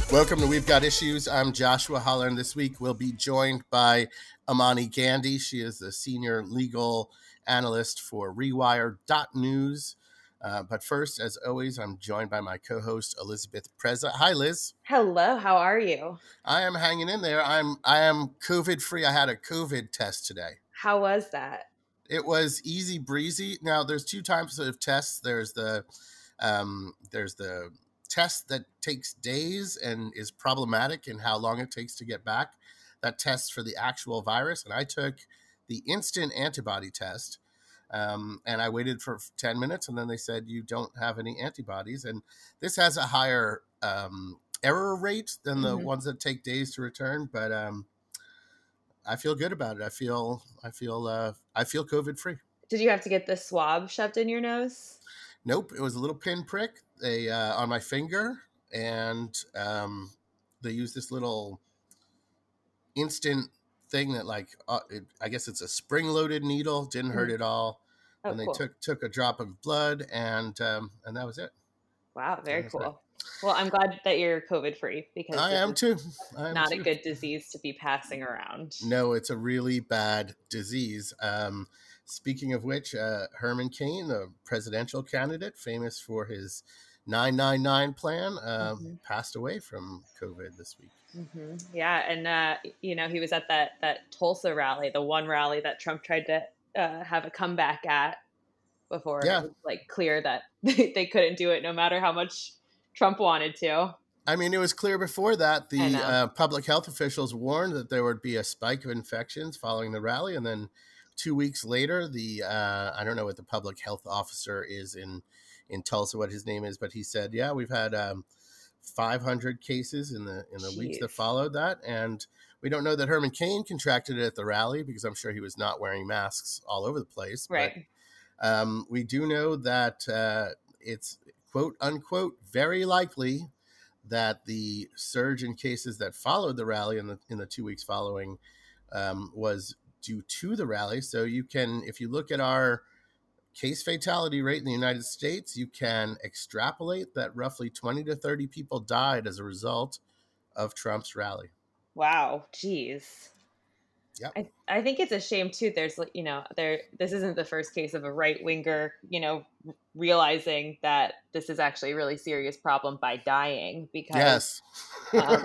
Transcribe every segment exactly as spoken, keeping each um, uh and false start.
Welcome to We've Got Issues. I'm Joshua Holler, and this week we'll be joined by Amani Gandhi. She is the senior legal analyst for Rewire dot news. Uh, but first, as always, I'm joined by my co-host Elizabeth Preza. Hi, Liz. Hello. How are you? I am hanging in there. I'm I am COVID free. I had a COVID test today. How was that? It was easy breezy. Now, there's two types of tests. There's the um, there's the test that takes days and is problematic in how long it takes to get back. That tests for the actual virus, and I took the instant antibody test, um, and I waited for ten minutes, and then they said you don't have any antibodies, and this has a higher um, error rate than the Mhm. ones that take days to return, but um, I feel good about it. I feel I feel uh, I feel COVID free. Did you have to get the swab shoved in your nose? Nope, it was a little pinprick they uh, on my finger, and um, they used this little instant thing that, like, uh, it, I guess it's a spring-loaded needle. Didn't hurt Mhm. at all, Oh, and they cool. took took a drop of blood, and um, and that was it. Wow, That very was it. cool. Well, I'm glad that you're COVID free because I this am is too. I am not a too. good disease to be passing around. No, it's a really bad disease. Um, speaking of which, uh, Herman Cain, the presidential candidate, famous for his nine nine nine plan, uh, hmm passed away from COVID this week. hmm Yeah, and uh, you know he was at that that Tulsa rally, the one rally that Trump tried to uh, have a comeback at before it Yeah, was like clear that they, they couldn't do it no matter how much Trump wanted to. I mean, it was clear before that I the know. uh, public health officials warned that there would be a spike of infections following the rally, and then two weeks later, the uh, I don't know what the public health officer is in in Tulsa, what his name is, but he said, yeah, we've had um, five hundred cases in the in the weeks that Jeez. followed that, and we don't know that Herman Cain contracted it at the rally because I'm sure he was not wearing masks all over the place, but Right. um, we do know that uh, it's quote unquote very likely that the surge in cases that followed the rally in the in the two weeks following um, was due to the rally. So you can, if you look at our case fatality rate in the United States, you can extrapolate that roughly twenty to thirty people died as a result of Trump's rally. Wow. Jeez. Yep. I, I think it's a shame too. There's like, you know, there this isn't the first case of a right winger, you know, r- realizing that this is actually a really serious problem by dying because Yes. um,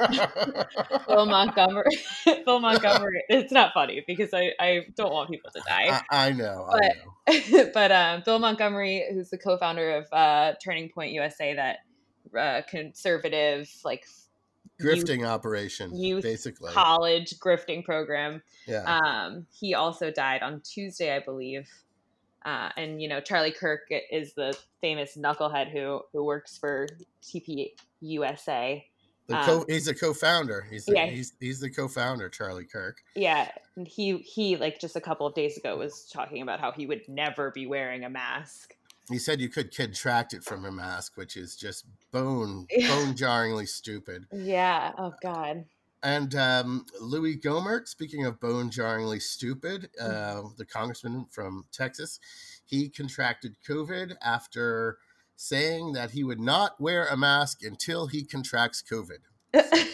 Bill Montgomery, Bill Montgomery. It's not funny because I, I don't want people to die, I, I know. I know. but but um, Bill Montgomery, who's the co-founder of uh, Turning Point U S A, that uh, conservative like youth Grifting operation, youth basically. college grifting program. Yeah. Um, he also died on Tuesday, I believe. Uh, and you know, Charlie Kirk is the famous knucklehead who who works for T P U S A. The Um, co he's a co-founder. He's the yeah, he's he's the co-founder, Charlie Kirk. yeah. And he he like just a couple of days ago was talking about how he would never be wearing a mask. He said you could contract it from a mask, which is just bone bone jarringly stupid. Yeah. Oh God. And um, Louis Gohmert, speaking of bone jarringly stupid, uh, the congressman from Texas, he contracted COVID after saying that he would not wear a mask until he contracts COVID. So,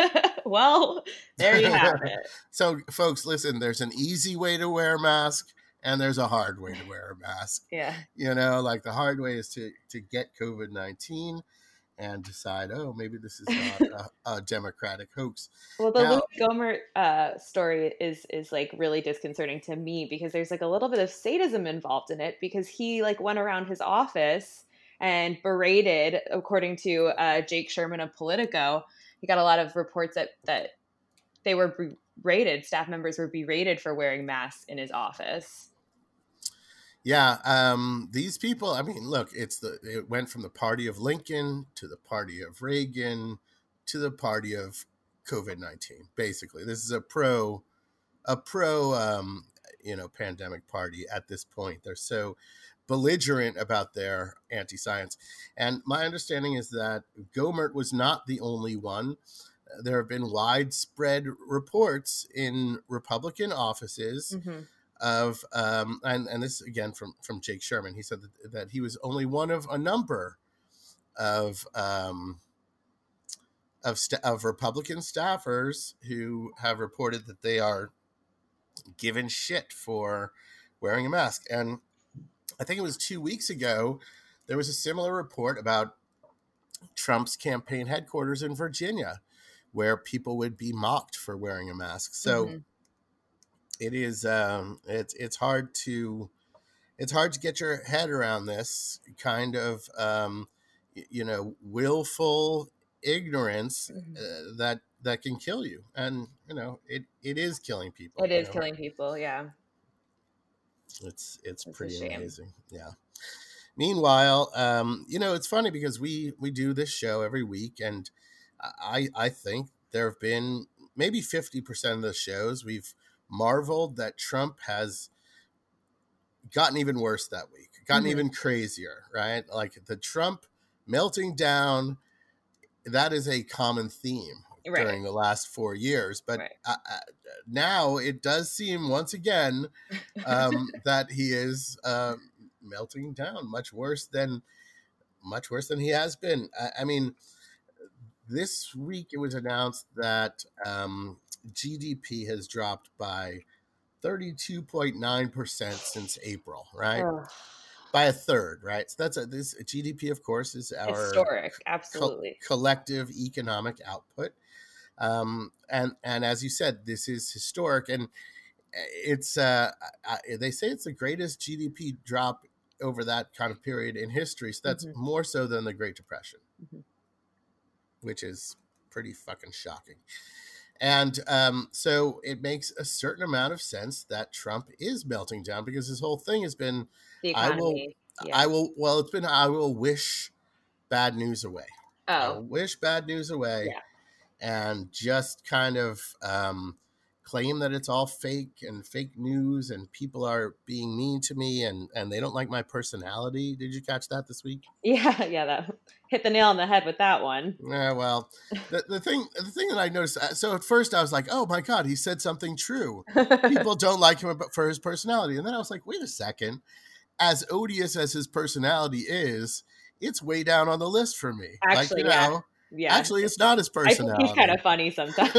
Well, there you have it. so folks, listen, there's an easy way to wear a mask and there's a hard way to wear a mask. Yeah. You know, like the hard way is to, to get COVID nineteen and decide, oh, maybe this is not a, a Democratic hoax. Well, the Louis Now, Gohmert uh, story is is like really disconcerting to me because there's like a little bit of sadism involved in it because he like went around his office and berated, according to uh, Jake Sherman of Politico. He got a lot of reports that that they were berated, staff members were berated for wearing masks in his office. yeah, um, these people, I mean, look, it's the, it went from the party of Lincoln to the party of Reagan to the party of COVID nineteen. Basically, this is a pro, a pro, um, you know, pandemic party at this point. They're so belligerent about their anti-science. And my understanding is that Gohmert was not the only one. There have been widespread reports in Republican offices Mm-hmm. of um, and and this again from from Jake Sherman. He said that, that he was only one of a number of um, of st- of Republican staffers who have reported that they are given shit for wearing a mask. And I think it was two weeks ago, there was a similar report about Trump's campaign headquarters in Virginia, where people would be mocked for wearing a mask. So Mm-hmm. it is um, it's it's hard to it's hard to get your head around this kind of um, you know willful ignorance Mm-hmm. uh, that that can kill you, and you know it it is killing people. It You is know, killing people. Yeah. it's it's It's a pretty shame. amazing. Yeah. Meanwhile, um, you know, it's funny because we we do this show every week, and I I think there have been maybe fifty percent of the shows we've marveled that Trump has gotten even worse that week, gotten Mm-hmm. even crazier, right? Like the Trump melting down, that is a common theme Right. during the last four years. But Right. uh, uh, now it does seem once again um, that he is uh, melting down much worse than much worse than he has been. I, I mean, this week it was announced that um, G D P has dropped by thirty-two point nine percent since April, right? Ugh. By a third, right? So that's a, this G D P, of course, is our Historic. co- Absolutely. collective economic output. Um, and and as you said, this is historic, and it's uh, I, they say it's the greatest G D P drop over that kind of period in history. So that's Mm-hmm. more so than the Great Depression, Mm-hmm. which is pretty fucking shocking. And um, so it makes a certain amount of sense that Trump is melting down because his whole thing has been, The I will, economy. Yeah. I will, well, it's been, I will wish bad news away. I Oh, will wish bad news away yeah. and just kind of um, claim that it's all fake and fake news and people are being mean to me and, and they don't like my personality. Did you catch that this week? Yeah. Yeah. That hit the nail on the head with that one. Yeah, well, the, the thing the thing that I noticed, uh, so at first I was like, oh my God, he said something true. People don't like him for his personality. And then I was like, wait a second. As odious as his personality is, it's way down on the list for me. Like, you Actually, yeah. know, Yeah. actually, it's not his I think he's kind personality. of funny sometimes.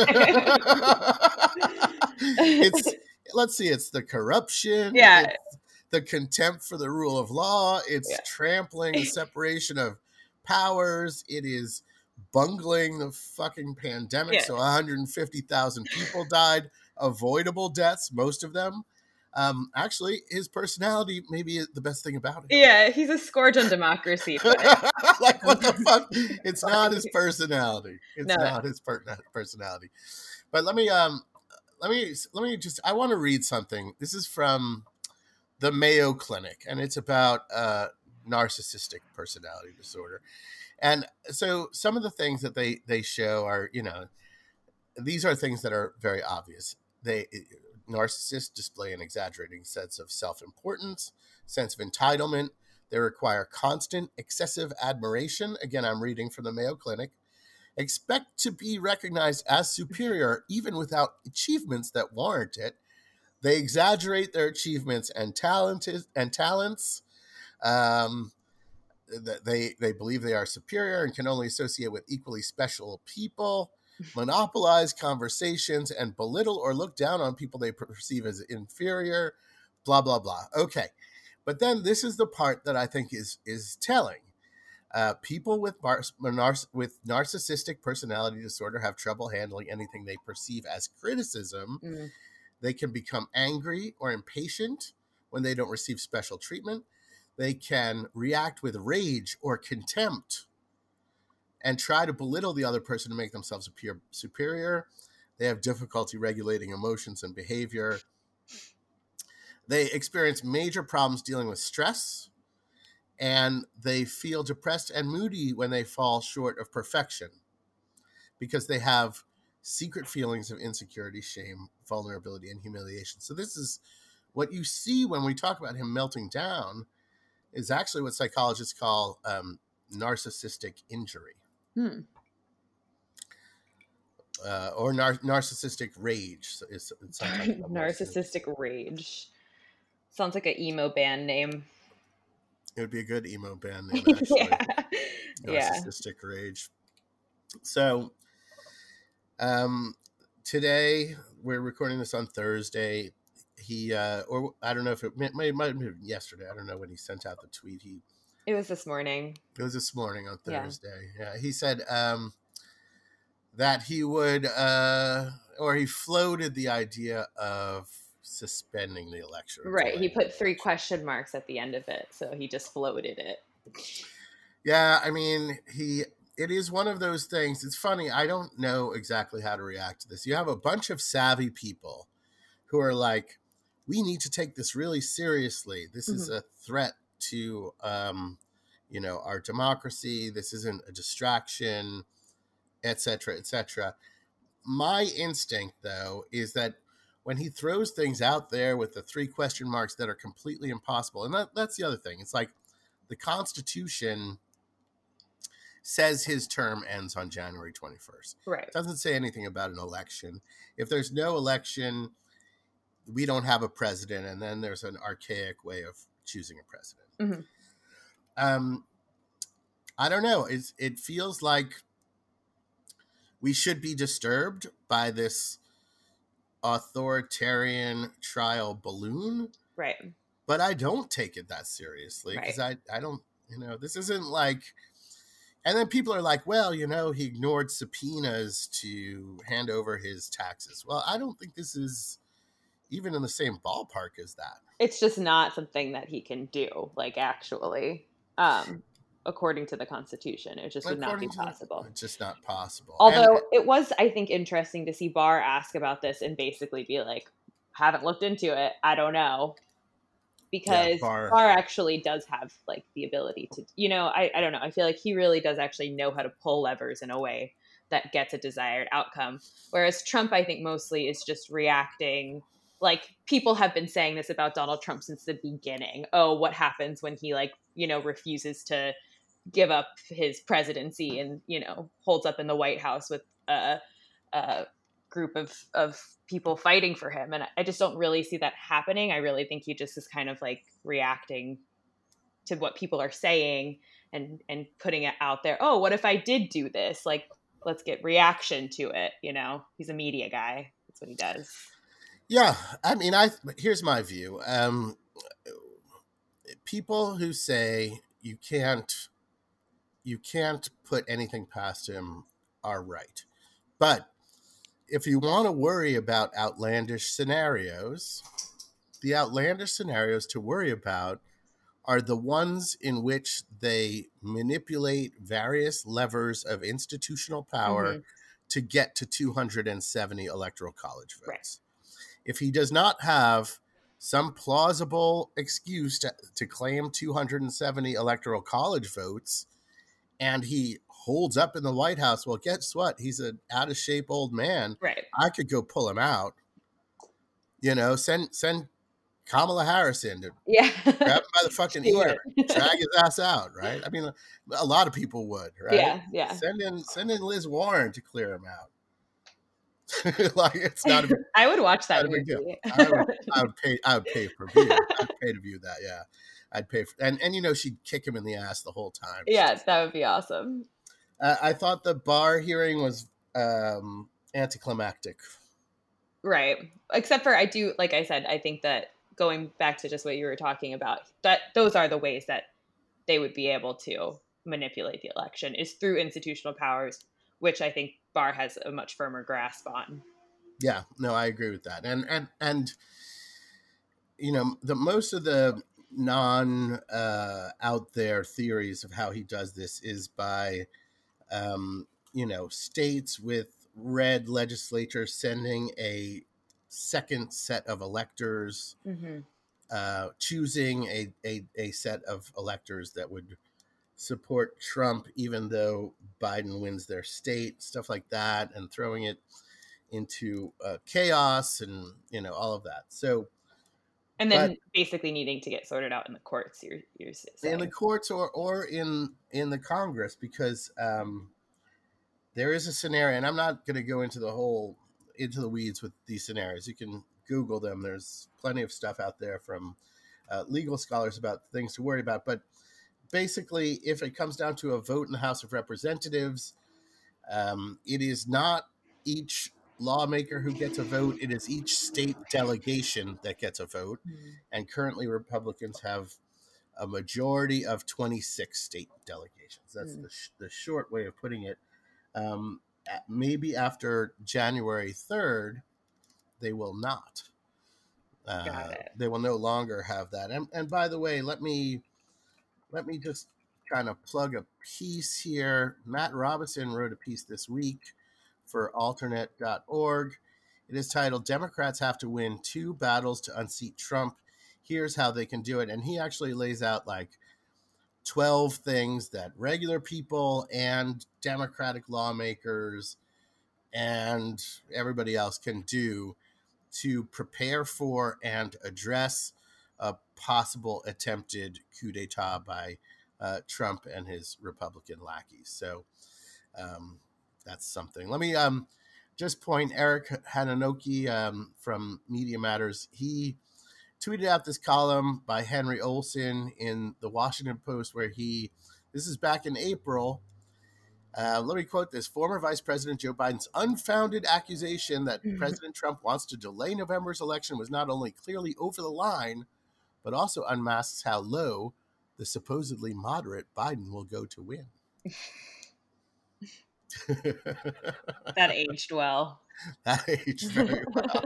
It's, let's see, it's the corruption. Yeah. It's the contempt for the rule of law. It's Yeah. trampling the separation of powers. It is bungling the fucking pandemic. Yeah. So one hundred fifty thousand people died, avoidable deaths, most of them. Um, actually, his personality may be the best thing about him. Yeah. He's a scourge on democracy. But Like, what the fuck? It's not his personality. It's no. not his per- personality. But let me um let me let me just I want to read something. This is from the Mayo Clinic, and it's about uh, narcissistic personality disorder. And so some of the things that they they show are, you know, these are things that are very obvious. They narcissists display an exaggerating sense of self-importance, sense of entitlement. They require constant, excessive admiration. Again, I'm reading from the Mayo Clinic. Expect to be recognized as superior even without achievements that warrant it. They exaggerate their achievements and talent and talents. Um, they they believe they are superior and can only associate with equally special people. Monopolize conversations and belittle or look down on people they perceive as inferior. Blah blah blah. Okay, but then this is the part that I think is is telling. Uh, people with bar- nar- with narcissistic personality disorder have trouble handling anything they perceive as criticism. Mm. They can become angry or impatient when they don't receive special treatment. They can react with rage or contempt and try to belittle the other person to make themselves appear superior. They have difficulty regulating emotions and behavior. They experience major problems dealing with stress, and they feel depressed and moody when they fall short of perfection because they have secret feelings of insecurity, shame, vulnerability, and humiliation. So this is what you see when we talk about him melting down is actually what psychologists call um, narcissistic injury. Hmm. Uh, or nar- narcissistic rage. So it's, it's sometimes Narcissistic rage. Sounds like an emo band name. It would be a good emo band name, actually. Yeah. Narcissistic yeah. Rage. So Um, today we're recording this on Thursday. He uh, or I don't know if it might, might have been yesterday. I don't know when he sent out the tweet. He It was this morning. It was this morning on Yeah. Thursday. Yeah, he said um, that he would, uh, or he floated the idea of suspending the election. Right. He put three question marks at the end of it, so he just floated it. Yeah, I mean, he. It is one of those things. It's funny. I don't know exactly how to react to this. You have a bunch of savvy people who are like, we need to take this really seriously. This mm-hmm. is a threat to, um, you know, our democracy. This isn't a distraction, et cetera, et cetera. My instinct, though, is that when he throws things out there with the three question marks that are completely impossible, and that, that's the other thing. It's like the Constitution says his term ends on January twenty-first. Right. It doesn't say anything about an election. If there's no election, we don't have a president, and then there's an archaic way of choosing a president. Mm-hmm. Um, I don't know. It's, it feels like we should be disturbed by this authoritarian trial balloon. Right. But I don't take it that seriously because right. I, I don't, you know, this isn't like, and then people are like, well, you know, he ignored subpoenas to hand over his taxes. Well, I don't think this is even in the same ballpark as that. It's just not something that he can do, like actually, um, according to the Constitution. It just would according not be possible. The, it's just not possible. Although and, it was, I think, interesting to see Barr ask about this and basically be like, haven't looked into it. I don't know. Because yeah, Barr. Barr actually does have like the ability to, you know, I, I don't know. I feel like he really does actually know how to pull levers in a way that gets a desired outcome. Whereas Trump, I think mostly is just reacting. Like people have been saying this about Donald Trump since the beginning. Oh, what happens when he like, you know, refuses to give up his presidency and, you know, holds up in the White House with a, a group of, of people fighting for him. And I just don't really see that happening. I really think he just is kind of like reacting to what people are saying and, and putting it out there. Oh, what if I did do this? Like, let's get reaction to it. You know, he's a media guy. That's what he does. Yeah. I mean, I, here's my view. Um, people who say you can't, you can't put anything past him are right. But if you want to worry about outlandish scenarios, the outlandish scenarios to worry about are the ones in which they manipulate various levers of institutional power mm-hmm. to get to two hundred seventy electoral college votes. Right. If he does not have some plausible excuse to, to claim two hundred seventy electoral college votes, and he holds up in the White House, well, guess what? He's an out of shape old man. Right. I could go pull him out. You know, send send Kamala Harris in to yeah. grab him by the fucking ear, drag his ass out, right? I mean, a lot of people would, right? Yeah, yeah. Send in send in Liz Warren to clear him out. Like it's not a big, I would watch that movie. I would, I would pay I would pay per view. I'd pay to view that, yeah. I'd pay for and, and you know, she'd kick him in the ass the whole time. Yeah, that would be awesome. Uh, I thought the Barr hearing was um, anticlimactic. Right. Except for I do, like I said, I think that going back to just what you were talking about, that those are the ways that they would be able to manipulate the election is through institutional powers, which I think Barr has a much firmer grasp on. Yeah, no, I agree with that. And, and, and you know, the most of the non uh, out there theories of how he does this is by Um, you know, states with red legislatures sending a second set of electors, mm-hmm. uh, choosing a, a, a set of electors that would support Trump, even though Biden wins their state, stuff like that, and throwing it into uh, chaos and, you know, all of that. So, and then but, basically needing to get sorted out in the courts. You're, you're saying. In the courts or, or in, in the Congress, because um, there is a scenario, and I'm not going to go into the whole, into the weeds with these scenarios. You can Google them. There's plenty of stuff out there from uh, legal scholars about things to worry about. But basically, if it comes down to a vote in the House of Representatives, um, it is not each lawmaker who gets a vote. It is each state delegation that gets a vote. Mm. And currently, Republicans have a majority of twenty-six state delegations. That's Mm. the, sh- the short way of putting it. Um, maybe after January third, they will not. Got Uh, it. they will no longer have that. And, and by the way, let me let me just kind of plug a piece here. Matt Robinson wrote a piece this week for alternate dot org. It is titled "Democrats Have to Win Two Battles to Unseat Trump. Here's How They Can Do It." And he actually lays out like twelve things that regular people and Democratic lawmakers and everybody else can do to prepare for and address a possible attempted coup d'etat by uh, Trump and his Republican lackeys. So um, that's something. Let me um, just point Eric Hananoki um, from Media Matters. He tweeted out this column by Henry Olsen in the Washington Post where he, this is back in April, Uh, let me quote this. Former Vice President Joe Biden's unfounded accusation that President Trump wants to delay November's election was not only clearly over the line, but also unmasks how low the supposedly moderate Biden will go to win. That aged well. That aged very well.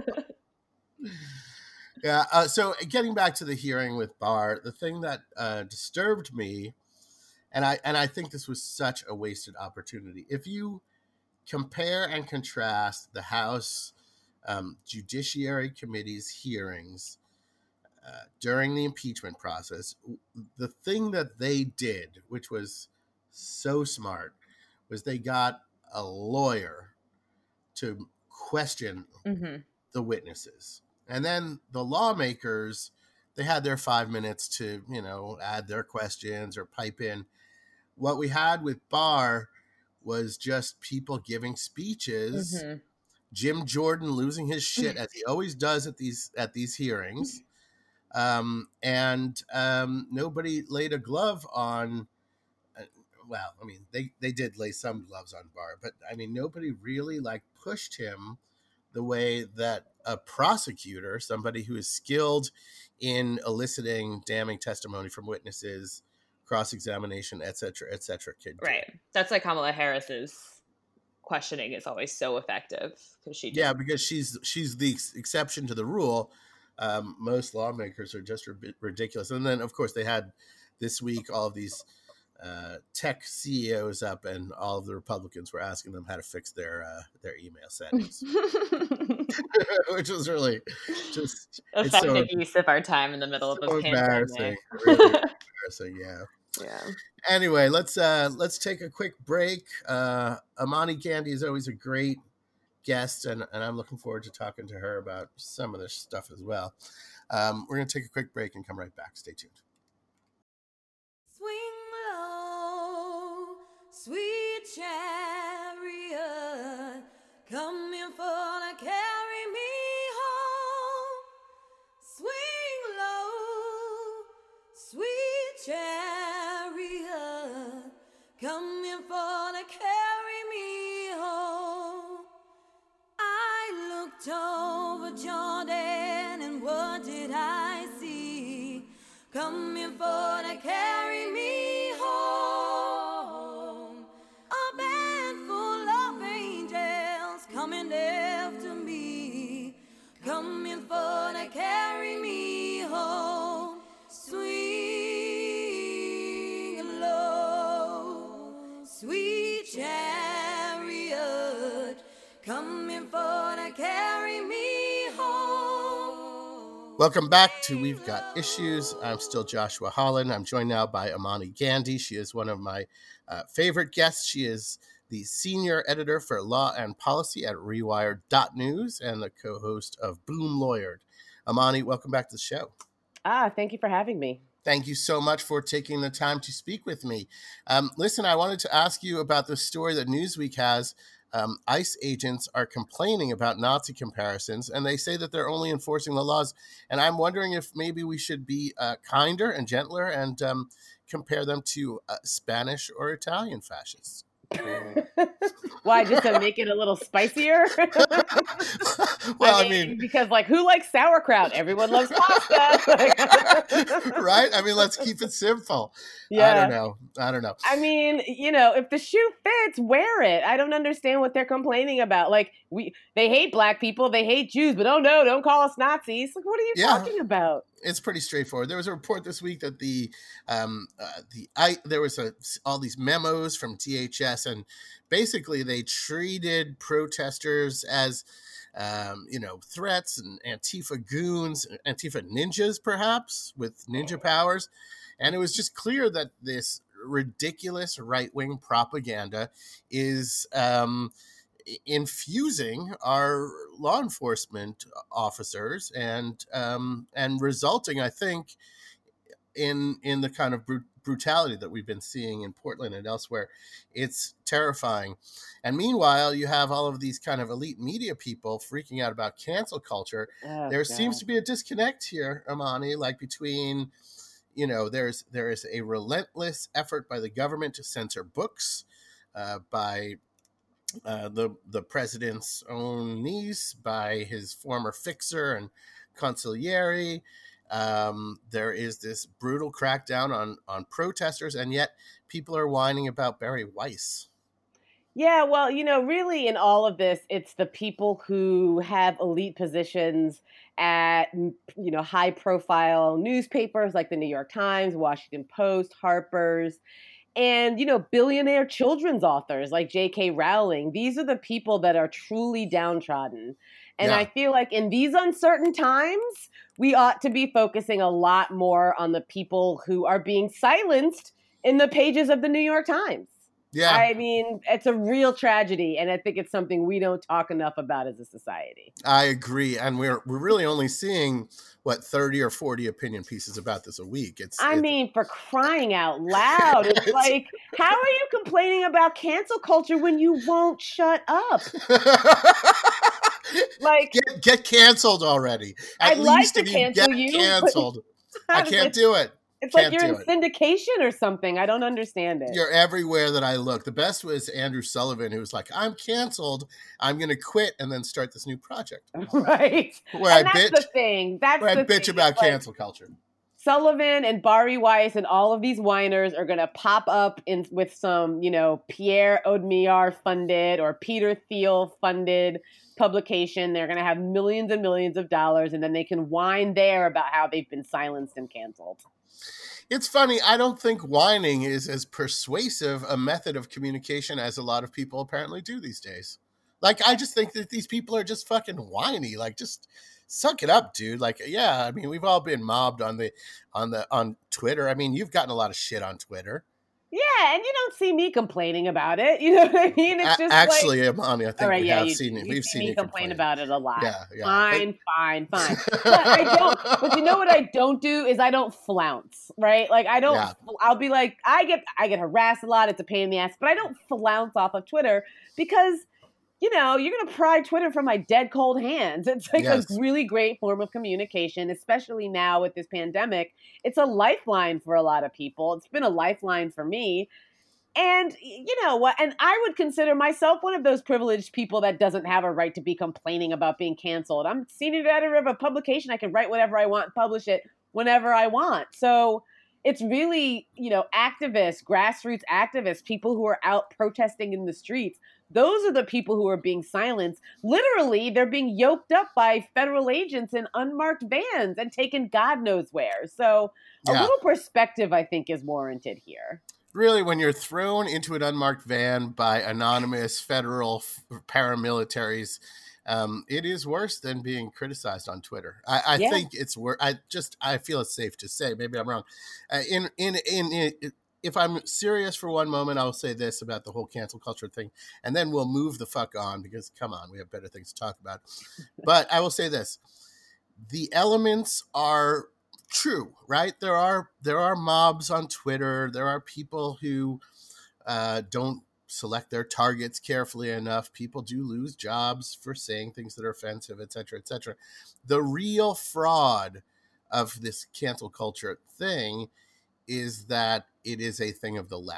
Yeah. Uh, so getting back to the hearing with Barr, the thing that uh, disturbed me, and I and I think this was such a wasted opportunity. If you compare and contrast the House um, Judiciary Committee's hearings uh, during the impeachment process, the thing that they did, which was so smart, was they got a lawyer to question Mm-hmm. the witnesses. And then the lawmakers, they had their five minutes to, you know, add their questions or pipe in. What we had with Barr was just people giving speeches, Mm-hmm. Jim Jordan losing his shit as he always does at these at these hearings, um, and um, nobody laid a glove on. Uh, well, I mean, they they did lay some gloves on Barr, but I mean, nobody really like pushed him the way that a prosecutor, somebody who is skilled in eliciting damning testimony from witnesses, cross-examination, et cetera, et cetera, could do. Right. That's like Kamala Harris's questioning is always so effective because she just Yeah, because she's she's the ex- exception to the rule. Um, most lawmakers are just r- ridiculous. And then, of course, they had this week all of these uh, tech C E Os up, and all of the Republicans were asking them how to fix their uh, their email settings, which was really just it's so effective use of our time in the middle of so a embarrassing, pandemic. really embarrassing. Yeah. Yeah. Anyway, let's uh, let's take a quick break. Uh, Amani Gandhi is always a great guest, and, and I'm looking forward to talking to her about some of this stuff as well. Um, we're going to take a quick break and come right back. Stay tuned. Swing low, sweet chariot, coming for to carry me home. Swing low, sweet chariot, coming for to carry me home. I looked over Jordan, and what did I see? Coming for to carry me home. A band full of angels coming after me, coming for to carry me home. Swing low, sweet chariot, coming for to carry me home. Welcome back to We've Got Issues. I'm still Joshua Holland. I'm joined now by Amani Gandhi. She is one of my uh, favorite guests. She is the senior editor for law and policy at Rewired dot news and the co-host of Boom Lawyered. Amani, welcome back to the show. Ah, thank you for having me. Thank you so much for taking the time to speak with me. Um, listen, I wanted to ask you about the story that Newsweek has. Um, ICE agents are complaining about Nazi comparisons, and they say that they're only enforcing the laws. And I'm wondering if maybe we should be uh, kinder and gentler and um, compare them to uh, Spanish or Italian fascists. Why, just to make it a little spicier? Well, I I mean, mean, because like, who likes sauerkraut? Everyone loves pasta. right? I mean, let's keep it simple. I Yeah. don't know. I don't know. I mean, you know, if the shoe fits, wear it. I don't understand what they're complaining about. Like, we, they hate black people, they hate Jews, but oh no, don't call us Nazis. Like, what are you Yeah. talking about? It's pretty straightforward. There was a report this week that the um uh, the I there was a, all these memos from D H S, and basically they treated protesters as um, you know, threats and Antifa goons, Antifa ninjas, perhaps with ninja powers. And it was just clear that this ridiculous right-wing propaganda is um, infusing our law enforcement officers and um, and resulting, I think, in in the kind of brut- brutality that we've been seeing in Portland and elsewhere. It's terrifying. And meanwhile, you have all of these kind of elite media people freaking out about cancel culture. Oh, There God. seems to be a disconnect here, Amani, like between, you know, there's there is a relentless effort by the government to censor books, uh, by uh, the the president's own niece, by his former fixer and consigliere. Um, there is this brutal crackdown on on protesters, and yet people are whining about Barry Weiss. Yeah, well, you know, really in all of this, it's the people who have elite positions at, you know, high profile newspapers like the New York Times, Washington Post, Harper's, and, you know, billionaire children's authors like J K Rowling. These are the people that are truly downtrodden. And Yeah. I feel like in these uncertain times, we ought to be focusing a lot more on the people who are being silenced in the pages of the New York Times. Yeah. I mean, it's a real tragedy, and I think it's something we don't talk enough about as a society. I agree, and we're we're really only seeing what thirty or forty opinion pieces about this a week. It's I it's, mean, for crying out loud, it's, It's- like, how are you complaining about cancel culture when you won't shut up? Like, get get canceled already. At I'd like least to if you cancel get you, but canceled, how I does can't it- do it. It's Can't like you're do in syndication or something. I don't understand it. You're everywhere that I look. The best was Andrew Sullivan, who was like, "I'm canceled. I'm going to quit and then start this new project." Right. Where and I that's bitch, the thing. That's where I the bitch thing. about It's like, cancel culture. Sullivan and Bari Weiss and all of these whiners are going to pop up in with some, you know, Pierre Omidyar funded or Peter Thiel funded publication. They're going to have millions and millions of dollars, and then they can whine there about how they've been silenced and canceled. It's funny. I don't think whining is as persuasive a method of communication as a lot of people apparently do these days. Like, I just think that these people are just fucking whiny. Like, just suck it up, dude. Like, yeah, I mean, we've all been mobbed on the on the on Twitter. I mean, you've gotten a lot of shit on Twitter. Yeah, and you don't see me complaining about it. You know what I mean? It's A- just actually, like, Amani, I think all right, we yeah, have you, seen it. you We've see seen me you complain complain about it a lot. Yeah, yeah. Fine, fine, fine. But I don't. But you know what I don't do is I don't flounce, right? Like I don't. Yeah. I'll be like, I get, I get harassed a lot. It's a pain in the ass, but I don't flounce off of Twitter because, you know, you're going to pry Twitter from my dead cold hands. It's like Yes. a really great form of communication, especially now with this pandemic. It's a lifeline for a lot of people. It's been a lifeline for me. And you know what? And I would consider myself one of those privileged people that doesn't have a right to be complaining about being canceled. I'm senior editor of a publication. I can write whatever I want and publish it whenever I want. So it's really, you know, activists, grassroots activists, people who are out protesting in the streets. Those are the people who are being silenced. Literally, they're being yoked up by federal agents in unmarked vans and taken God knows where. So a Yeah. little perspective, I think, is warranted here. Really, when you're thrown into an unmarked van by anonymous federal f- paramilitaries, um, it is worse than being criticized on Twitter. I, I Yeah. think it's worse. I just I feel it's safe to say. Maybe I'm wrong. Uh, in, in in in if I'm serious for one moment, I'll say this about the whole cancel culture thing, and then we'll move the fuck on because come on, we have better things to talk about. But I will say this: the elements are true, right? There are there are mobs on Twitter. There are people who uh, don't select their targets carefully enough. People do lose jobs for saying things that are offensive, et cetera, et cetera. The real fraud of this cancel culture thing is that it is a thing of the left.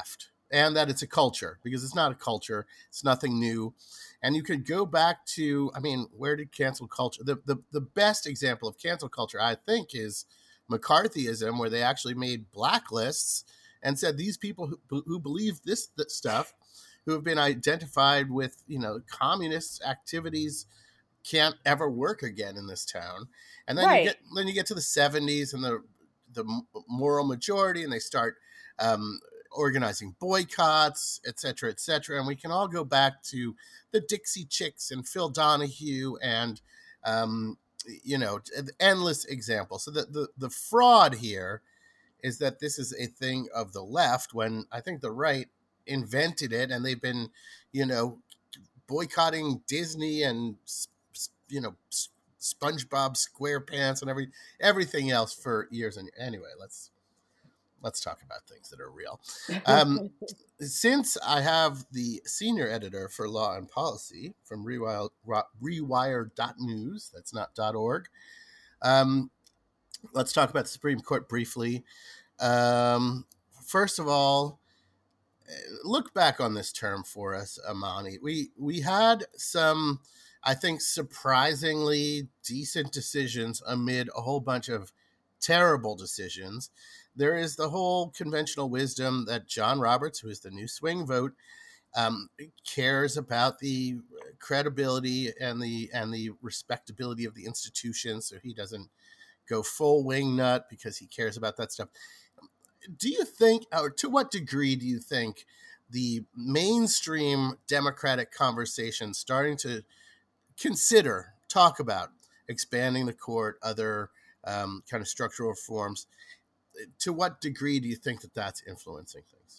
and that it's a culture, because it's not a culture. It's nothing new. And you could go back to, I mean, where did cancel culture, the, the, the best example of cancel culture, I think, is McCarthyism, where they actually made blacklists and said these people who, who believe this, this stuff, who have been identified with, you know, communist activities, can't ever work again in this town. And then right. you get then you get to the seventies and the the moral majority, and they start um, organizing boycotts, et cetera, et cetera. And we can all go back to the Dixie Chicks and Phil Donahue and, um, you know, endless examples. So the, the, the fraud here is that this is a thing of the left, when I think the right invented it, and they've been, you know, boycotting Disney and, you know, SpongeBob SquarePants and every everything else for years. And anyway, let's let's talk about things that are real. Um, since I have the senior editor for Law and Policy from Rewire, Rewire dot news, that's not .org. Um, let's talk about the Supreme Court briefly. Um, first of all, look back on this term for us, Amani. We we had some, I think, surprisingly decent decisions amid a whole bunch of terrible decisions. There is the whole conventional wisdom that John Roberts, who is the new swing vote, um, cares about the credibility and the and the respectability of the institution, so he doesn't go full wingnut because he cares about that stuff. Do you think, or to what degree do you think the mainstream Democratic conversation starting to consider, talk about expanding the court, other um, kind of structural reforms, to what degree do you think that that's influencing things?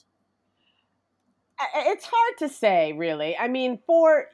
It's hard to say, really. I mean, for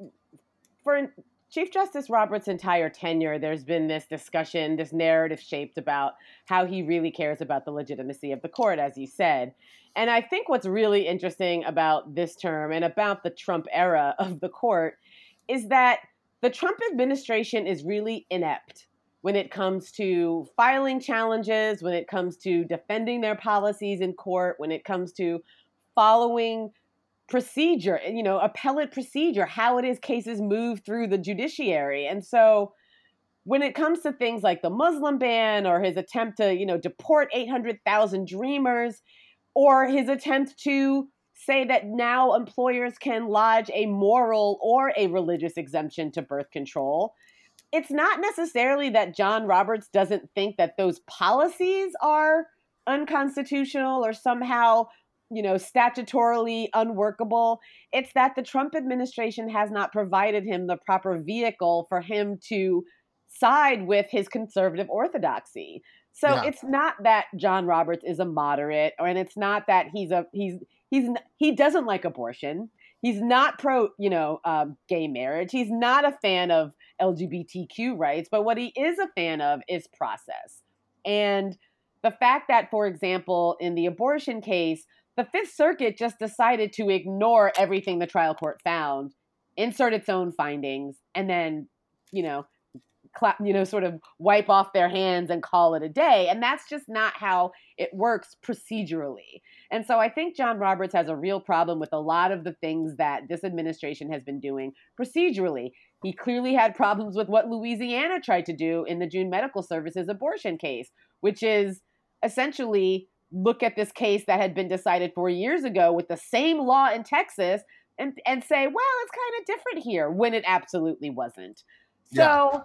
for Chief Justice Roberts' entire tenure, there's been this discussion, this narrative shaped about how he really cares about the legitimacy of the court, as you said. And I think what's really interesting about this term and about the Trump era of the court is that the Trump administration is really inept when it comes to filing challenges, when it comes to defending their policies in court, when it comes to following procedure, you know, appellate procedure, how it is cases move through the judiciary. And so when it comes to things like the Muslim ban or his attempt to, you know, deport eight hundred thousand Dreamers, or his attempt to say that now employers can lodge a moral or a religious exemption to birth control, it's not necessarily that John Roberts doesn't think that those policies are unconstitutional or somehow, you know, statutorily unworkable. It's that the Trump administration has not provided him the proper vehicle for him to side with his conservative orthodoxy. So yeah. It's not that John Roberts is a moderate, or and it's not that he's a he's he's he doesn't like abortion. He's not pro, you know, um, gay marriage. He's not a fan of L G B T Q rights. But what he is a fan of is process. And the fact that, for example, in the abortion case, the Fifth Circuit just decided to ignore everything the trial court found, insert its own findings, and then, you know, clap, you know, sort of wipe off their hands and call it a day. And that's just not how it works procedurally. And so I think John Roberts has a real problem with a lot of the things that this administration has been doing procedurally. He clearly had problems with what Louisiana tried to do in the June Medical Services abortion case, which is essentially look at this case that had been decided four years ago with the same law in Texas and, and say, well, it's kind of different here, when it absolutely wasn't. So yeah.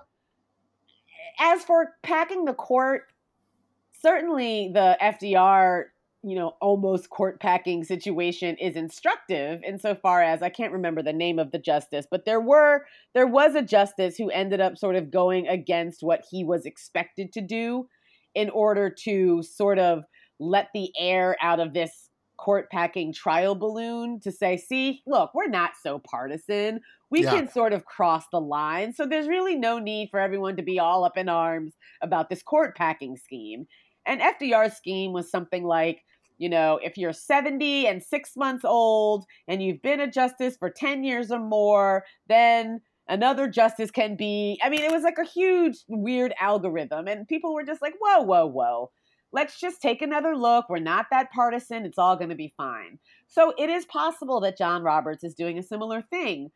As for packing the court, certainly the F D R, you know, almost court packing situation is instructive insofar as, I can't remember the name of the justice, but there were there was a justice who ended up sort of going against what he was expected to do in order to sort of let the air out of this court packing trial balloon to say, see, look, we're not so partisan. We yeah. can sort of cross the line. So there's really no need for everyone to be all up in arms about this court packing scheme. And F D R's scheme was something like, you know, if you're seventy and six months old and you've been a justice for ten years or more, then another justice can be, I mean, it was like a huge, weird algorithm. And people were just like, whoa, whoa, whoa. let's just take another look. We're not that partisan. It's all going to be fine. So it is possible that John Roberts is doing a similar thing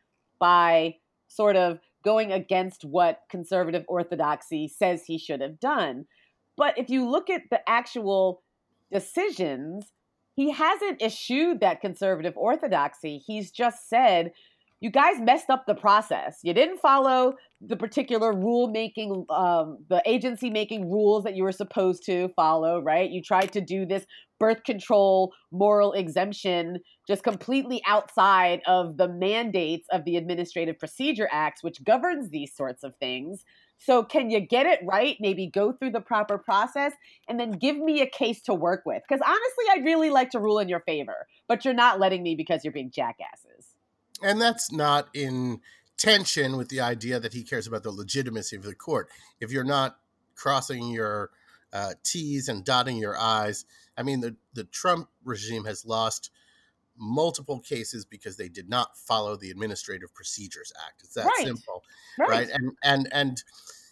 by sort of going against what conservative orthodoxy says he should have done. But if you look at the actual decisions, he hasn't eschewed that conservative orthodoxy. He's just said, you guys messed up the process. You didn't follow the particular rule making, um, the agency making rules that you were supposed to follow, right? You tried to do this birth control moral exemption just completely outside of the mandates of the Administrative Procedure Act, which governs these sorts of things. So can you get it right? Maybe go through the proper process and then give me a case to work with. Because honestly, I'd really like to rule in your favor, but you're not letting me because you're being jackasses. And that's not in tension with the idea that he cares about the legitimacy of the court. If you're not crossing your uh, T's and dotting your I's, I mean, the, the Trump regime has lost multiple cases because they did not follow the Administrative Procedures Act. It's that Right. simple, Right. right? And, and, and,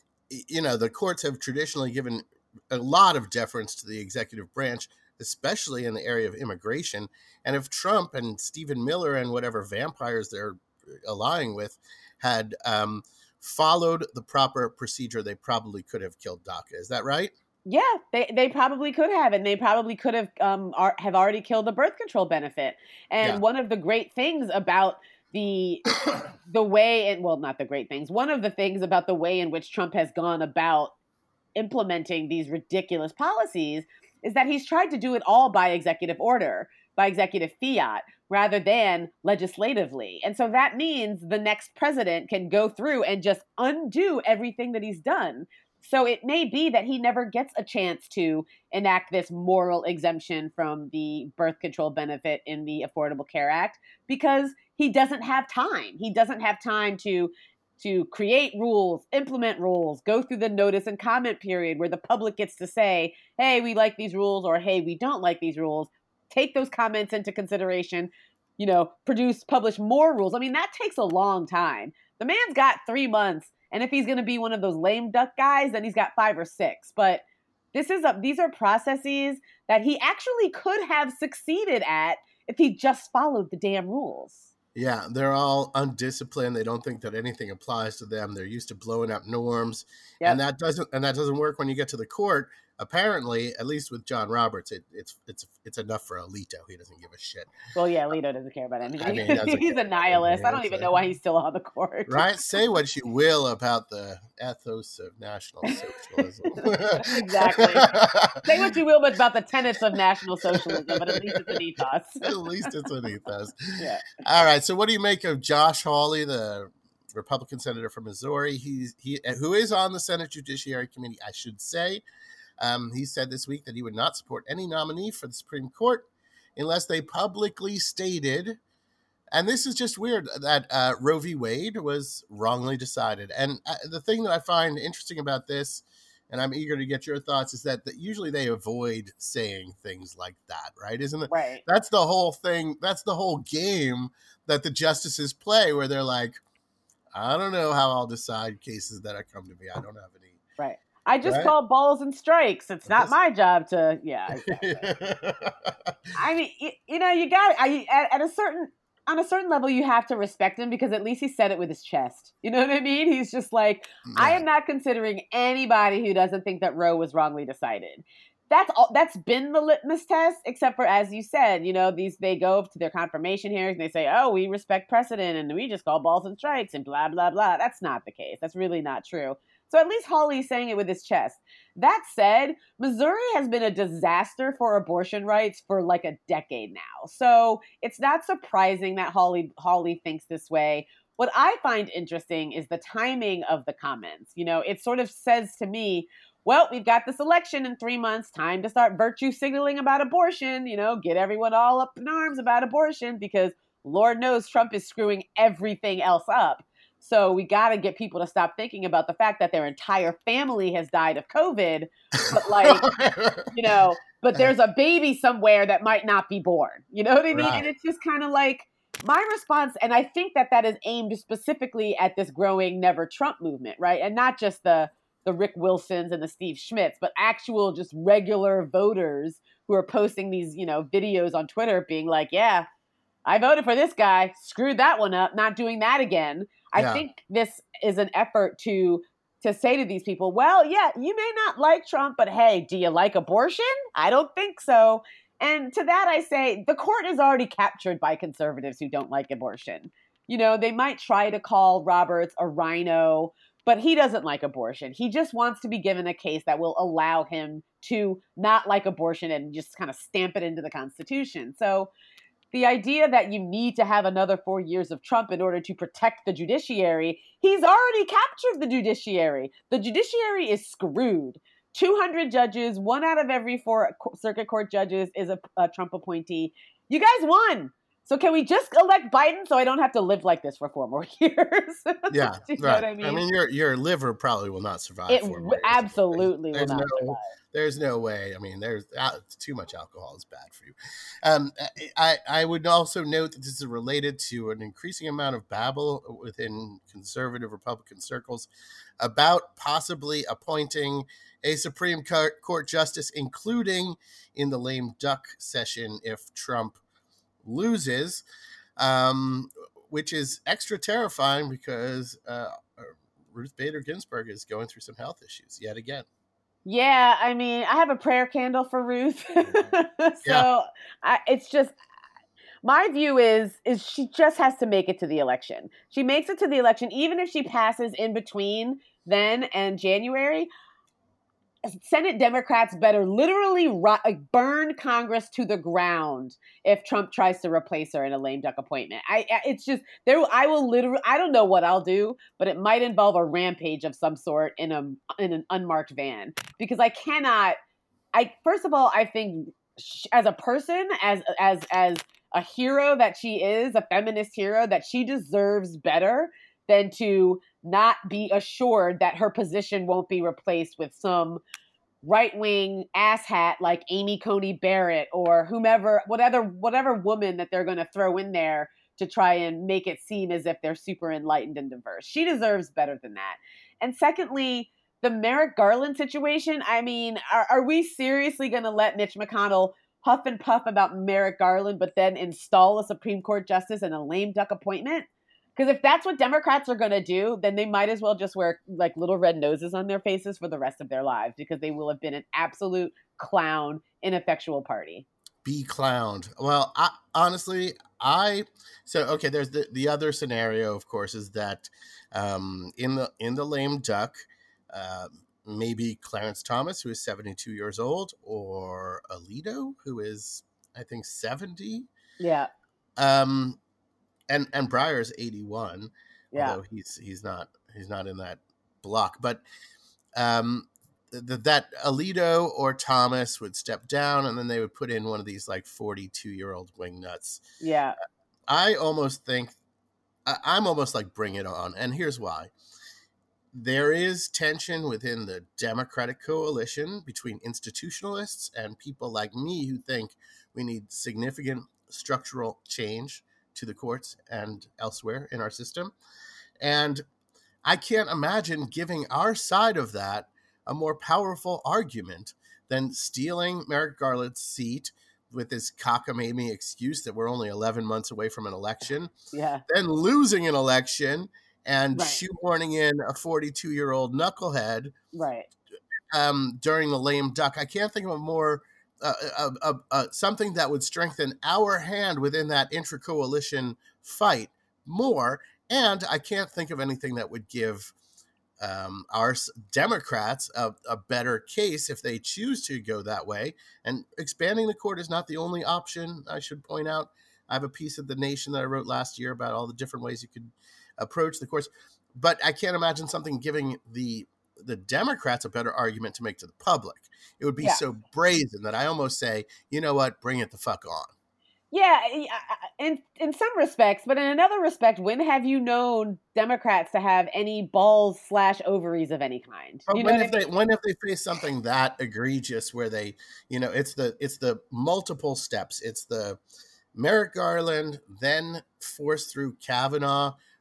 you know, the courts have traditionally given a lot of deference to the executive branch, especially in the area of immigration. And if Trump and Stephen Miller and whatever vampires they're allying with had um, followed the proper procedure, they probably could have killed DACA. Is that right? Yeah, they, they probably could have, and they probably could have um are, have already killed the birth control benefit. And Yeah. one of the great things about the the way, and well, not the great things. One of the things about the way in which Trump has gone about implementing these ridiculous policies is that he's tried to do it all by executive order, by executive fiat, rather than legislatively. And so that means the next president can go through and just undo everything that he's done. So it may be that he never gets a chance to enact this moral exemption from the birth control benefit in the Affordable Care Act because he doesn't have time. He doesn't have time to to create rules, implement rules, go through the notice and comment period where the public gets to say, hey, we like these rules, or hey, we don't like these rules. Take those comments into consideration, you know, produce, publish more rules. I mean, that takes a long time. The man's got three months. And if he's going to be one of those lame duck guys, then he's got five or six. But this is a, these are processes that he actually could have succeeded at if he just followed the damn rules. Yeah, they're all undisciplined. They don't think that anything applies to them. They're used to blowing up norms, Yep. and that doesn't and that doesn't work when you get to the court. Apparently, at least with John Roberts, it, it's it's it's enough for Alito. He doesn't give a shit. Well, yeah, Alito doesn't care about anything. I mean, he doesn't He's care. a nihilist. I don't It's even like- know why he's still on the court. Right? Say what you will about the ethos of National Socialism. Exactly. Say what you will about the tenets of National Socialism, but at least it's an ethos. At least it's an ethos. Yeah. All right. So, what do you make of Josh Hawley, the Republican senator from Missouri? He's he who is on the Senate Judiciary Committee, I should say. Um, he said this week that he would not support any nominee for the Supreme Court unless they publicly stated, and this is just weird, that uh, Roe v. Wade was wrongly decided. And uh, the thing that I find interesting about this, and I'm eager to get your thoughts, is that, that usually they avoid saying things like that, right? Isn't it? Right. That's the whole thing. That's the whole game that the justices play, where they're like, I don't know how I'll decide cases that come to me. I don't have any. Right. I just Right? call balls and strikes. It's not Just- my job to, yeah. Exactly. I mean, you, you know, you got, I, at, at a certain, on a certain level, you have to respect him because at least he said it with his chest. You know what I mean? He's just like, I am not considering anybody who doesn't think that Roe was wrongly decided. That's all. That's been the litmus test, except for, as you said, you know, these they go to their confirmation hearings and they say, "Oh, we respect precedent and we just call balls and strikes and blah blah blah." That's not the case. That's really not true. So at least Hawley's saying it with his chest. That said, Missouri has been a disaster for abortion rights for like a decade now. So it's not surprising that Hawley Hawley thinks this way. What I find interesting is the timing of the comments. You know, it sort of says to me, well, we've got this election in three months, time to start virtue signaling about abortion, you know, get everyone all up in arms about abortion because Lord knows Trump is screwing everything else up. So we got to get people to stop thinking about the fact that their entire family has died of COVID, but like, you know, but there's a baby somewhere that might not be born. You know what I mean? Right. And it's just kind of like my response, and I think that that is aimed specifically at this growing Never Trump movement, right? And not just the the Rick Wilsons and the Steve Schmitz, but actual just regular voters who are posting these, you know, videos on Twitter being like, yeah, I voted for this guy, screwed that one up, not doing that again. I Yeah. think this is an effort to to say to these people, well, yeah, you may not like Trump, but hey, do you like abortion? I don't think so. And to that I say, the court is already captured by conservatives who don't like abortion. You know, they might try to call Roberts a rhino, but he doesn't like abortion. He just wants to be given a case that will allow him to not like abortion and just kind of stamp it into the Constitution. So the idea that you need to have another four years of Trump in order to protect the judiciary, he's already captured the judiciary. The judiciary is screwed. two hundred judges, one out of every four circuit court judges is a, a Trump appointee. You guys won. So can we just elect Biden so I don't have to live like this for four more years? Yeah, Do you know right. what I mean? I mean, your your liver probably will not survive. It four more w- years. absolutely There's will not no, survive. there's no way. I mean, there's uh, too much alcohol is bad for you. Um, I I would also note that this is related to an increasing amount of babble within conservative Republican circles about possibly appointing a Supreme Court justice, including in the lame duck session if Trump loses, um, which is extra terrifying because uh, Ruth Bader Ginsburg is going through some health issues yet again. Yeah, I mean, I have a prayer candle for Ruth. so Yeah. I, it's just, my view is, is she just has to make it to the election. She makes it to the election, even if she passes in between then and January. Senate Democrats better literally ro- burn Congress to the ground if Trump tries to replace her in a lame duck appointment. I, it's just there. I will literally. I don't know what I'll do, but it might involve a rampage of some sort in a in an unmarked van because I cannot. I first of all, I think she, as a person, as as as a hero that she is, a feminist hero, that she deserves better than to not be assured that her position won't be replaced with some right-wing asshat like Amy Coney Barrett or whomever, whatever, whatever woman that they're going to throw in there to try and make it seem as if they're super enlightened and diverse. She deserves better than that. And secondly, the Merrick Garland situation, I mean, are, are we seriously going to let Mitch McConnell huff and puff about Merrick Garland, but then install a Supreme Court justice in a lame duck appointment? Because if that's what Democrats are going to do, then they might as well just wear like little red noses on their faces for the rest of their lives because they will have been an absolute clown, ineffectual party. Be clowned. Well, I, honestly, I so okay. There's the, the other scenario, of course, is that um, in the in the lame duck, uh, maybe Clarence Thomas, who is seventy-two years old, or Alito, who is I think seventy. Yeah. Um. And and Breyer's eighty-one, yeah. although he's he's not he's not in that block. But um, th- that Alito or Thomas would step down, and then they would put in one of these like forty-two-year-old wingnuts. Yeah, I almost think I, I'm almost like bring it on, and here's why. There is tension within the Democratic coalition between institutionalists and people like me who think we need significant structural change to the courts and elsewhere in our system. And I can't imagine giving our side of that a more powerful argument than stealing Merrick Garland's seat with this cockamamie excuse that we're only eleven months away from an election, yeah, then losing an election and right. shoehorning in a forty-two-year-old knucklehead right. um, during the lame duck. I can't think of a more Uh, uh, uh, uh, something that would strengthen our hand within that intra-coalition fight more. And I can't think of anything that would give um, our Democrats a, a better case if they choose to go that way. And expanding the court is not the only option, I should point out. I have a piece of The Nation that I wrote last year about all the different ways you could approach the courts. But I can't imagine something giving the the Democrats a better argument to make to the public. It would be yeah. so brazen that I almost say, you know what, bring it the fuck on. Yeah, in in some respects, but in another respect, when have you known Democrats to have any balls slash ovaries of any kind? But you when know if I they mean? when if they face something that egregious where they, you know, it's the it's the multiple steps. It's the Merrick Garland, then force through Kavanaugh,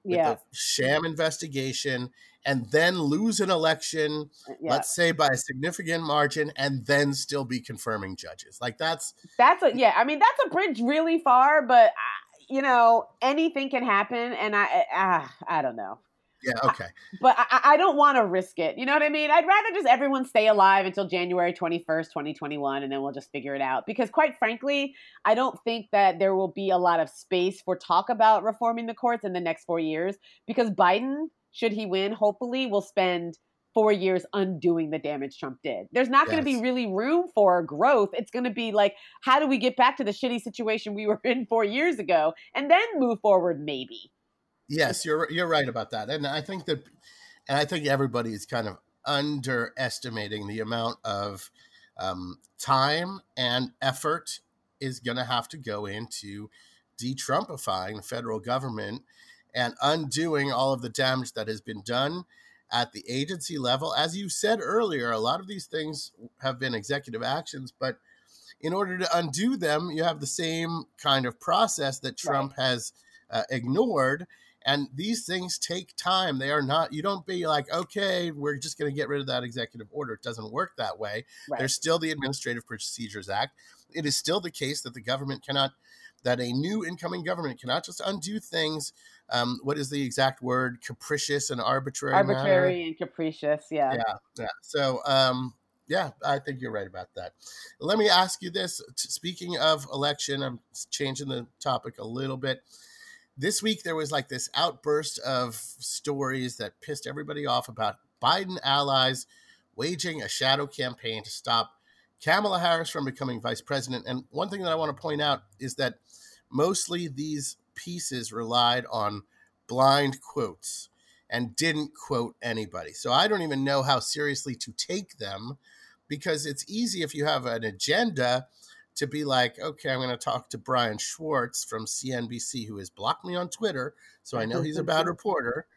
with Yeah. the sham investigation and then lose an election, Yeah. let's say by a significant margin, and then still be confirming judges. Like that's That's a yeah. I mean, that's a bridge really far, but uh, you know, anything can happen, and I uh, I don't know. Yeah, okay. I, but I, I don't want to risk it. You know what I mean? I'd rather just everyone stay alive until January twenty-first, twenty twenty-one, and then we'll just figure it out. Because quite frankly, I don't think that there will be a lot of space for talk about reforming the courts in the next four years. Because Biden, should he win, hopefully will spend four years undoing the damage Trump did. There's not yes. going to be really room for growth. It's going to be like, how do we get back to the shitty situation we were in four years ago and then move forward maybe? Yes, you're you're right about that. And I think that and I think everybody is kind of underestimating the amount of um, time and effort is going to have to go into de-Trumpifying the federal government and undoing all of the damage that has been done at the agency level. As you said earlier, a lot of these things have been executive actions, but in order to undo them, you have the same kind of process that Trump right. has uh, ignored. And these things take time. They are not, you don't be like, okay, we're just going to get rid of that executive order. It doesn't work that way. Right. There's still the Administrative Procedures Act. It is still the case that the government cannot, that a new incoming government cannot just undo things. Um, what is the exact word? Capricious and arbitrary. Arbitrary manner. and capricious. Yeah. Yeah. Yeah. So, um, yeah, I think you're right about that. Let me ask you this. Speaking of election, I'm changing the topic a little bit. This week, there was like this outburst of stories that pissed everybody off about Biden allies waging a shadow campaign to stop Kamala Harris from becoming vice president. And one thing that I want to point out is that mostly these pieces relied on blind quotes and didn't quote anybody. So I don't even know how seriously to take them, because it's easy if you have an agenda to be like, okay, I'm going to talk to Brian Schwartz from C N B C, who has blocked me on Twitter, so I know he's a bad reporter.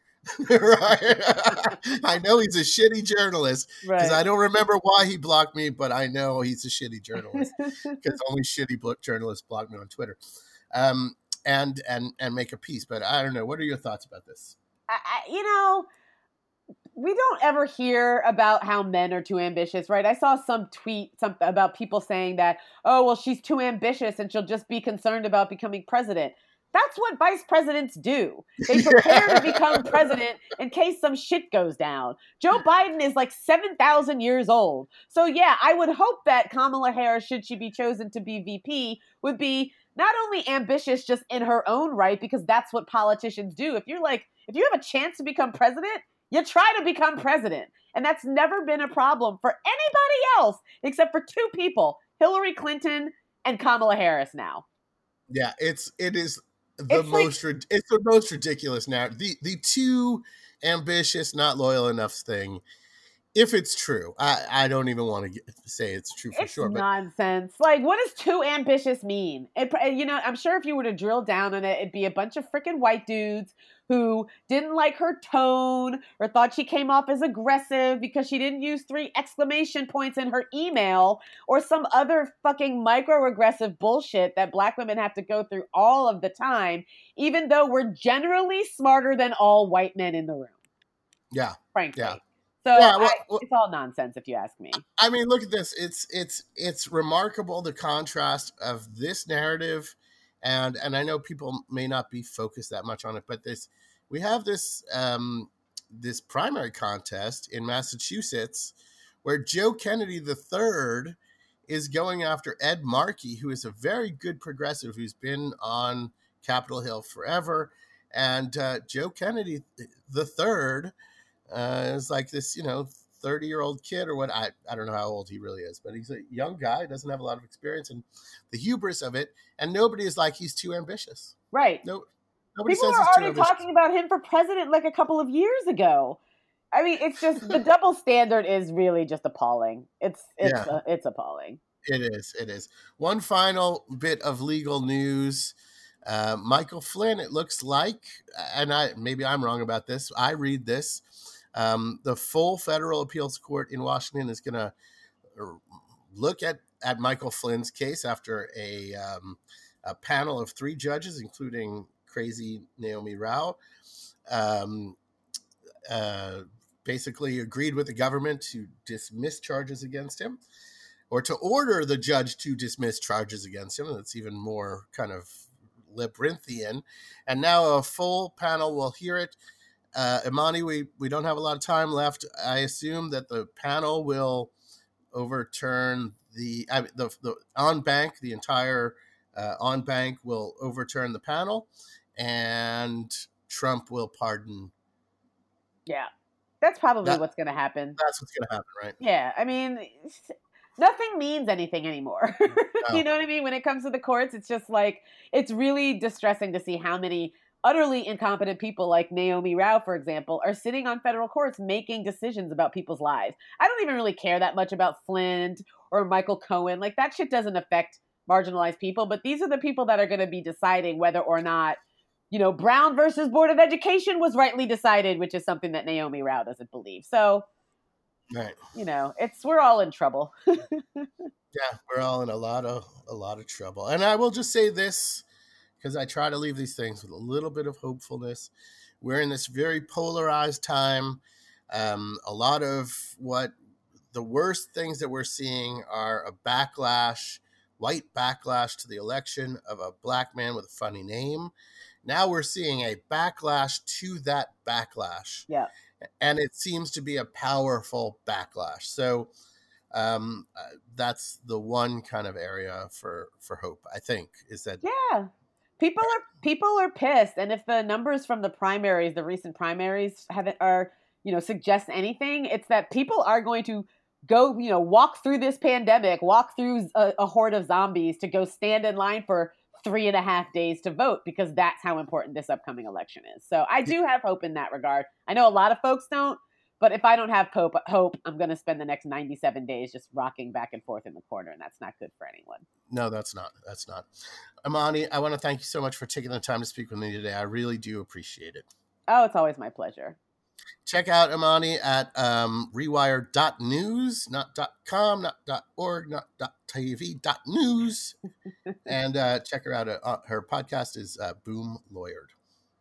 Right? I know he's a shitty journalist, because right. I don't remember why he blocked me, but I know he's a shitty journalist, because only shitty journalists block me on Twitter, um, and and and make a piece. But I don't know. What are your thoughts about this? I, I, you know, we don't ever hear about how men are too ambitious, right? I saw some tweet something about people saying that, oh, well, she's too ambitious and she'll just be concerned about becoming president. That's what vice presidents do. They prepare to become president in case some shit goes down. Joe Biden is like seven thousand years old. So yeah, I would hope that Kamala Harris, should she be chosen to be V P, would be not only ambitious just in her own right, because that's what politicians do. If you're like, if you have a chance to become president, you try to become president. And that's never been a problem for anybody else except for two people, Hillary Clinton and Kamala Harris now. Yeah, it's it is the It's most like- rid- it's the most ridiculous now. The the too ambitious, not loyal enough thing. If it's true, I, I don't even want to get, say it's true for It's sure. But nonsense. Like, what does too ambitious mean? It, you know, I'm sure if you were to drill down on it, it'd be a bunch of freaking white dudes who didn't like her tone or thought she came off as aggressive because she didn't use three exclamation points in her email, or some other fucking microaggressive bullshit that black women have to go through all of the time, even though we're generally smarter than all white men in the room. yeah, Frankly. yeah. So Yeah, well, I, well- it's all nonsense if you ask me. I mean, look at this. It's it's it's remarkable, the contrast of this narrative, and and I know people may not be focused that much on it, but this we have this um, this primary contest in Massachusetts where Joe Kennedy the third is going after Ed Markey, who is a very good progressive who's been on Capitol Hill forever, and uh, Joe Kennedy the third. Uh, is like this, you know, thirty-year-old kid or what. I, I don't know how old he really is, but he's a young guy, doesn't have a lot of experience, and the hubris of it. And nobody is like, he's too ambitious. Right. No, nobody People says were he's too already ambitious. talking about him for president like a couple of years ago. I mean, it's just the double standard is really just appalling. It's it's Yeah. uh, it's appalling. It is. It is. One final bit of legal news. Uh, Michael Flynn, it looks like, and I maybe I'm wrong about this. I read this. Um, the full federal appeals court in Washington is going to look at, at Michael Flynn's case after a, um, a panel of three judges, including crazy Naomi Rao, um, uh, basically agreed with the government to dismiss charges against him, or to order the judge to dismiss charges against him. That's even more kind of labyrinthian. And now a full panel will hear it. Uh, Imani, we, we don't have a lot of time left. I assume that the panel will overturn the I mean, the, the en banc, the entire uh, en banc will overturn the panel, and Trump will pardon. Yeah, that's probably that, what's going to happen. That's what's going to happen, right? Yeah, I mean, nothing means anything anymore. No. You know what I mean? When it comes to the courts, it's just like, it's really distressing to see how many utterly incompetent people like Naomi Rao, for example, are sitting on federal courts making decisions about people's lives. I don't even really care that much about Flint or Michael Cohen. Like, that shit doesn't affect marginalized people, but these are the people that are going to be deciding whether or not, you know, Brown versus Board of Education was rightly decided, which is something that Naomi Rao doesn't believe. So, right. You know, it's, we're all in trouble. Yeah, we're all in a lot of, a lot of trouble. And I will just say this, because I try to leave these things with a little bit of hopefulness. We're in this very polarized time. Um, a lot of what the worst things that we're seeing are a backlash, white backlash to the election of a black man with a funny name. Now we're seeing a backlash to that backlash. Yeah. And it seems to be a powerful backlash. So um, uh, that's the one kind of area for, for hope, I think, is that. Yeah. People are people are pissed, and if the numbers from the primaries, the recent primaries, haven't are you know suggest anything, it's that people are going to go you know walk through this pandemic, walk through a, a horde of zombies to go stand in line for three and a half days to vote, because that's how important this upcoming election is. So I do have hope in that regard. I know a lot of folks don't, but if I don't have hope, hope I'm going to spend the next ninety-seven days just rocking back and forth in the corner, and that's not good for anyone. No, that's not. That's not. Imani, I want to thank you so much for taking the time to speak with me today. I really do appreciate it. Oh, it's always my pleasure. Check out Imani at um, rewire dot news, not .com, not .org, not .tv, .news. And uh, check her out. Uh, her podcast is uh, Boom Lawyered.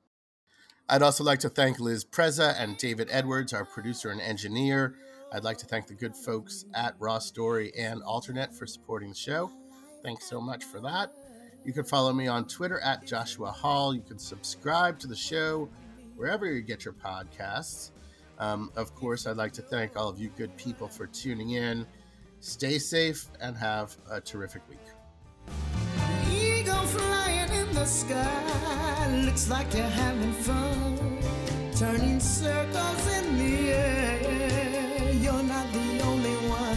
I'd also like to thank Liz Preza and David Edwards, our producer and engineer. I'd like to thank the good folks at Raw Story and Alternet for supporting the show. Thanks so much for that. You can follow me on Twitter at Joshua Hall. You can subscribe to the show wherever you get your podcasts. Um, of course, I'd like to thank all of you good people for tuning in. Stay safe and have a terrific week. Eagle flying in the sky, looks like you're having fun, turning circles in the air. You're not the only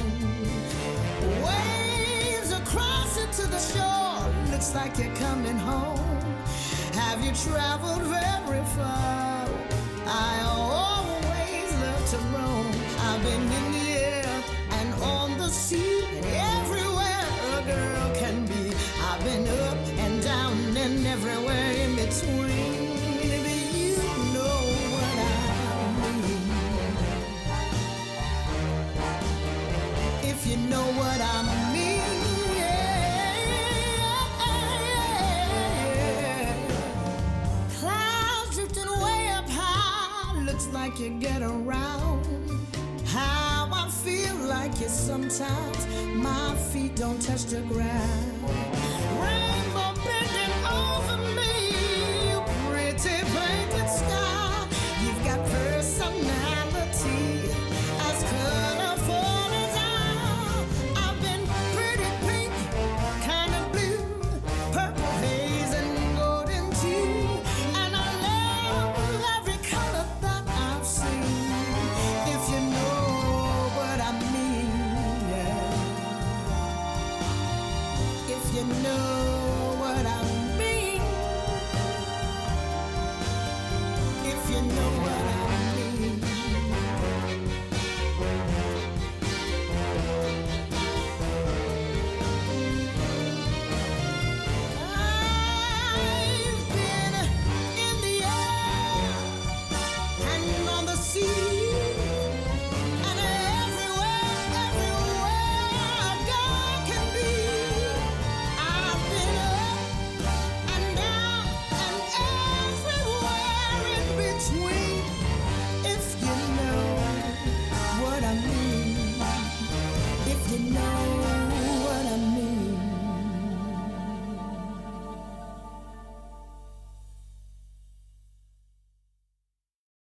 one. Waves are crossing to the shore, looks like you're coming home. Have you traveled very far? I always love to roam. I've been in the air and on the sea and everywhere a girl can be. I've been up and down and everywhere in between. Maybe you know what I mean. If you know what I mean. Like you get around, how I feel like it sometimes, my feet don't touch the ground. Rain